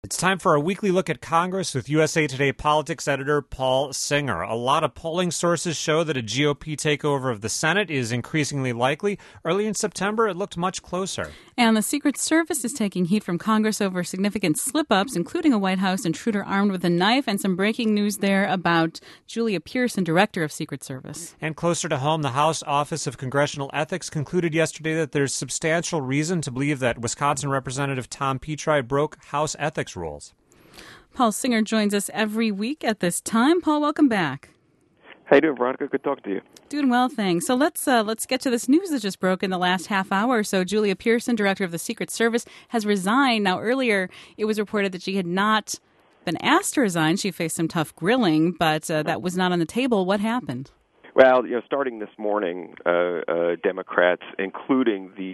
It's time for our weekly look at Congress with USA Today politics editor Paul Singer. A lot of polling sources show that a GOP takeover of the Senate is increasingly likely. Early in September, it looked much closer. And the Secret Service is taking heat from Congress over significant slip-ups, including a White House intruder armed with a knife, and some breaking news there about Julia Pearson, director of Secret Service. And closer to home, the House Office of Congressional Ethics concluded yesterday that there's substantial reason to believe that Wisconsin Representative Tom Petri broke House ethics rules. Paul Singer joins us every week at this time. Paul, welcome back. How you doing, Veronica? Good talking to you. Doing well, thanks. So let's get to this news that just broke in the last half hour or so. Julia Pearson, director of the Secret Service, has resigned. Now, earlier it was reported that she had not been asked to resign. She faced some tough grilling, but that was not on the table. What happened? Well, starting this morning, Democrats, including the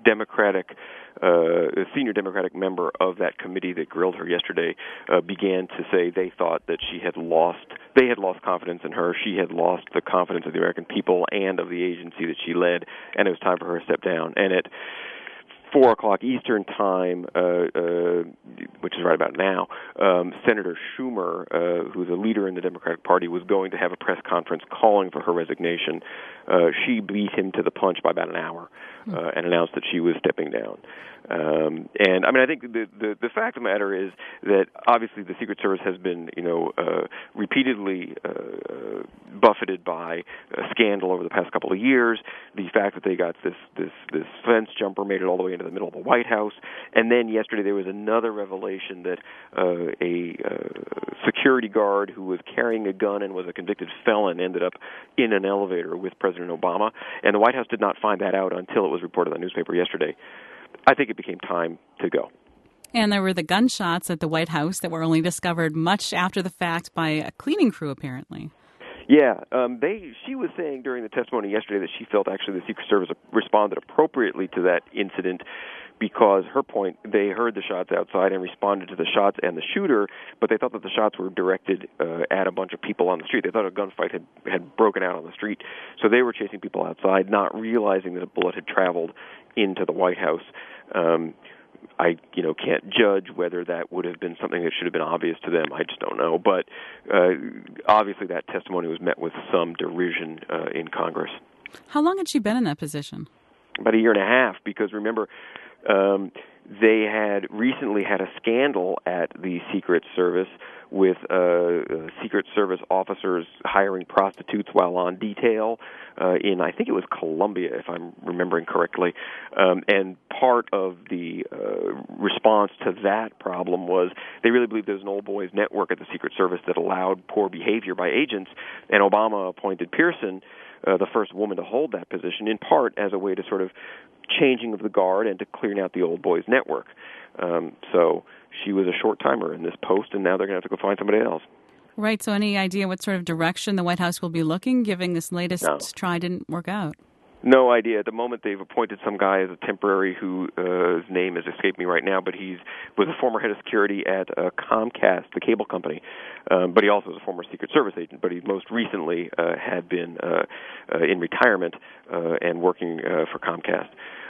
senior Democratic member of that committee that grilled her yesterday, began to say they thought that they had lost confidence in her. She had lost the confidence of the American people and of the agency that she led, and it was time for her to step down. And at 4 o'clock Eastern Time, which is right about now, Senator Schumer, who's a leader in the Democratic Party, was going to have a press conference calling for her resignation. She beat him to the punch by about an hour and announced that she was stepping down. And I think the fact of the matter is that obviously the Secret Service has been, repeatedly buffeted by a scandal over the past couple of years. The fact that they got this fence jumper made it all the way into the middle of the White House, and then yesterday there was another revelation that a security guard who was carrying a gun and was a convicted felon ended up in an elevator with President Obama, and the White House did not find that out until it was reported in the newspaper yesterday. I think it became time to go. And there were the gunshots at the White House that were only discovered much after the fact by a cleaning crew, apparently. Yeah, she was saying during the testimony yesterday that she felt actually the Secret Service responded appropriately to that incident because her point, they heard the shots outside and responded to the shots and the shooter, but they thought that the shots were directed at a bunch of people on the street. They thought a gunfight had broken out on the street, so they were chasing people outside, not realizing that a bullet had traveled into the White House. I can't judge whether that would have been something that should have been obvious to them. I just don't know. But obviously that testimony was met with some derision in Congress. How long had she been in that position? About a year and a half, because remember, they had recently had a scandal at the Secret Service with Secret Service officers hiring prostitutes while on detail in, I think it was Colombia, if I'm remembering correctly. And part of the response to that problem was they really believed there was an old boys network at the Secret Service that allowed poor behavior by agents, and Obama appointed Pearson, the first woman to hold that position, in part as a way to sort of changing of the guard and to clearing out the old boys network. So she was a short-timer in this post, and now they're going to have to go find somebody else. Right, so any idea what sort of direction the White House will be looking, given this latest try didn't work out? No idea. At the moment, they've appointed some guy as a temporary whose name has escaped me right now, but he was a former head of security at Comcast, the cable company. But he also was a former Secret Service agent, but he most recently had been in retirement and working for Comcast.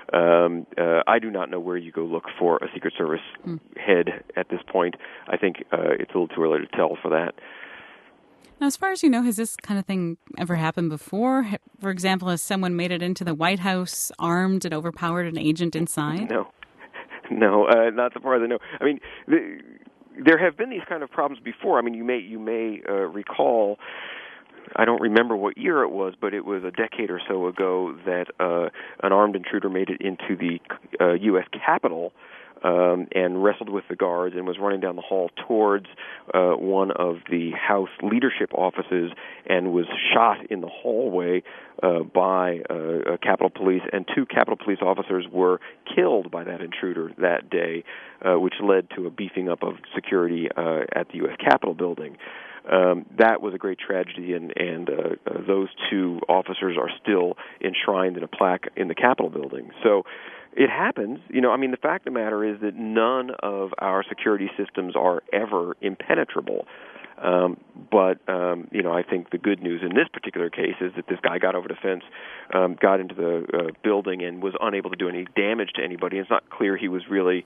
I do not know where you go look for a Secret Service head at this point. I think it's a little too early to tell for that. Now, as far as you know, has this kind of thing ever happened before? For example, has someone made it into the White House armed and overpowered an agent inside? No, not so far as I know. I mean, there have been these kind of problems before. I mean, you may recall. I don't remember what year it was, but it was a decade or so ago that an armed intruder made it into the U.S. Capitol and wrestled with the guards and was running down the hall towards one of the House leadership offices and was shot in the hallway by Capitol Police, and 2 Capitol Police officers were killed by that intruder that day, which led to a beefing up of security at the U.S. Capitol building. That was a great tragedy, and those 2 officers are still enshrined in a plaque in the Capitol building. So it happens. The fact of the matter is that none of our security systems are ever impenetrable. But I think the good news in this particular case is that this guy got over the fence, got into the building, and was unable to do any damage to anybody. It's not clear he was really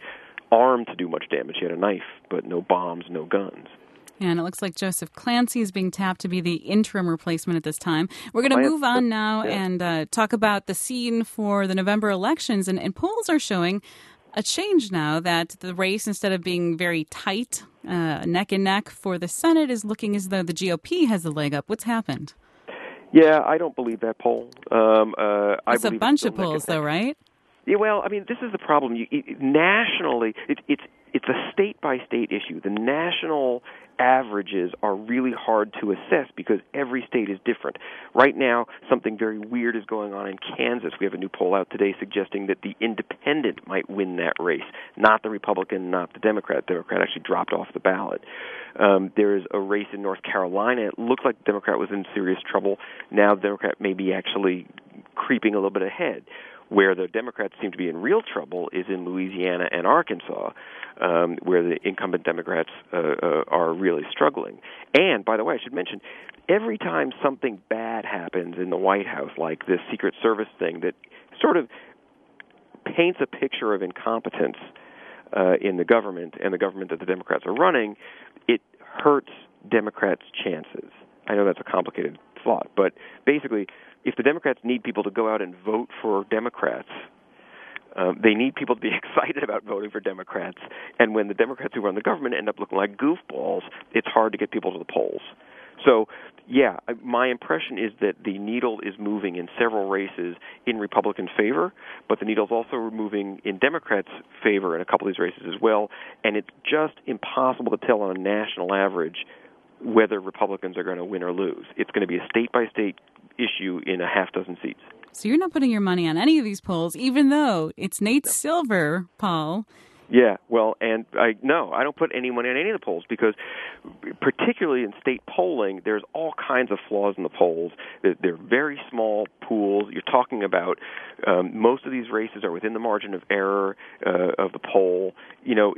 armed to do much damage. He had a knife, but no bombs, no guns. And it looks like Joseph Clancy is being tapped to be the interim replacement at this time. We're going to move on now and talk about the scene for the November elections. And polls are showing a change now, that the race, instead of being very tight, neck and neck for the Senate, is looking as though the GOP has the leg up. What's happened? Yeah, I don't believe that poll. It's a bunch of polls, though, right? Yeah, well, I mean, this is the problem. Nationally, it's a state-by-state issue. The national averages are really hard to assess because every state is different. Right now, something very weird is going on in Kansas. We have a new poll out today suggesting that the independent might win that race, not the Republican, not the Democrat. The Democrat actually dropped off the ballot. There is a race in North Carolina. It looked like the Democrat was in serious trouble. Now the Democrat may be actually creeping a little bit ahead. Where the Democrats seem to be in real trouble is in Louisiana and Arkansas, where the incumbent Democrats are really struggling. And, by the way, I should mention, every time something bad happens in the White House, like this Secret Service thing that sort of paints a picture of incompetence in the government and the government that the Democrats are running, it hurts Democrats' chances. I know that's a complicated thought, but basically, if the Democrats need people to go out and vote for Democrats, they need people to be excited about voting for Democrats. And when the Democrats who run the government end up looking like goofballs, it's hard to get people to the polls. So, yeah, my impression is that the needle is moving in several races in Republican favor, but the needle's also moving in Democrats' favor in a couple of these races as well. And it's just impossible to tell on a national average whether Republicans are going to win or lose. It's going to be a state-by-state issue in a half dozen seats. So you're not putting your money on any of these polls, even though it's Nate Silver, Paul. Yeah, well, and I don't put any money on any of the polls because particularly in state polling, there's all kinds of flaws in the polls. They're very small pools. You're talking about most of these races are within the margin of error of the poll. You know,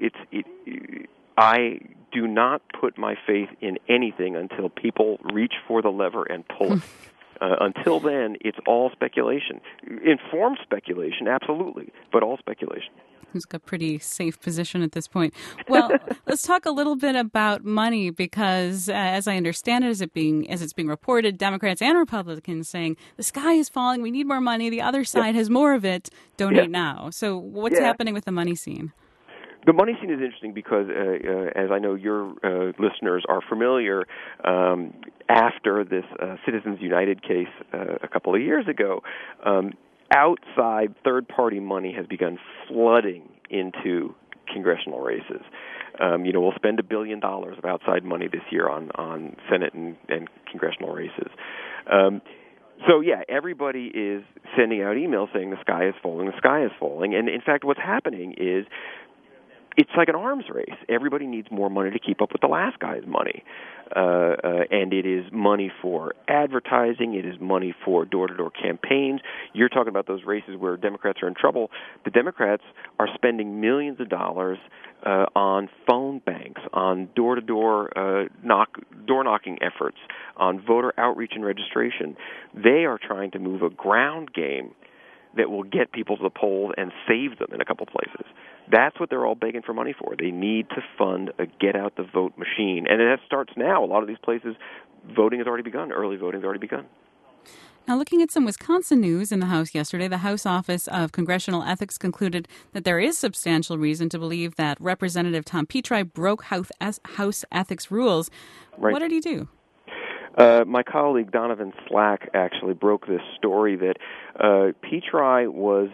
I do not put my faith in anything until people reach for the lever and pull it. Until then, it's all speculation. Informed speculation, absolutely, but all speculation. Who's got pretty safe position at this point. Well, let's talk a little bit about money because, as I understand it, as it's being reported, Democrats and Republicans saying the sky is falling, we need more money, the other side has more of it, donate now. So what's happening with the money scene? The money scene is interesting because, as I know your listeners are familiar, after this Citizens United case a couple of years ago, outside third-party money has begun flooding into congressional races. We'll spend $1 billion of outside money this year on Senate and congressional races. So, yeah, everybody is sending out emails saying the sky is falling. And, in fact, what's happening is it's like an arms race. Everybody needs more money to keep up with the last guy's money. And it is money for advertising. It is money for door-to-door campaigns. You're talking about those races where Democrats are in trouble. The Democrats are spending millions of dollars on phone banks, on door-to-door door-knocking efforts, on voter outreach and registration. They are trying to move a ground game that will get people to the polls and save them in a couple places. That's what they're all begging for money for. They need to fund a get-out-the-vote machine. And that starts now. A lot of these places, voting has already begun. Early voting has already begun. Now, looking at some Wisconsin news in the House yesterday, the House Office of Congressional Ethics concluded that there is substantial reason to believe that Representative Tom Petri broke House ethics rules. Right. What did he do? My colleague Donovan Slack actually broke this story that Petri was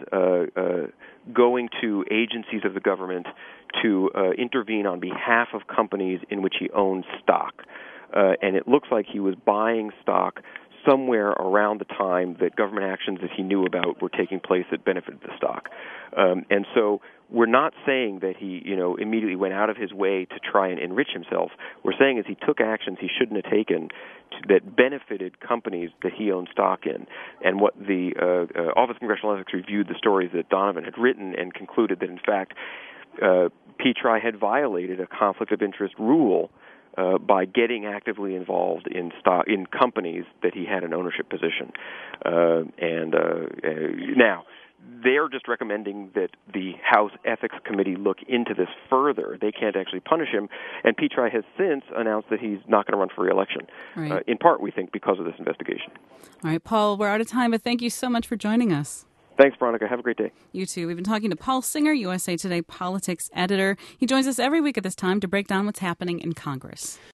going to agencies of the government to intervene on behalf of companies in which he owned stock. And it looks like he was buying stock somewhere around the time that government actions that he knew about were taking place that benefited the stock. And so we're not saying that he, immediately went out of his way to try and enrich himself. We're saying is he took actions he shouldn't have taken that benefited companies that he owned stock in. And what the Office of Congressional Ethics reviewed the stories that Donovan had written and concluded that, in fact, Petri had violated a conflict of interest rule by getting actively involved in companies that he had an ownership position. Now, they're just recommending that the House Ethics Committee look into this further. They can't actually punish him. And Petri has since announced that he's not going to run for re-election, Right. In part, we think, because of this investigation. All right, Paul, we're out of time, but thank you so much for joining us. Thanks, Veronica. Have a great day. You too. We've been talking to Paul Singer, USA Today politics editor. He joins us every week at this time to break down what's happening in Congress.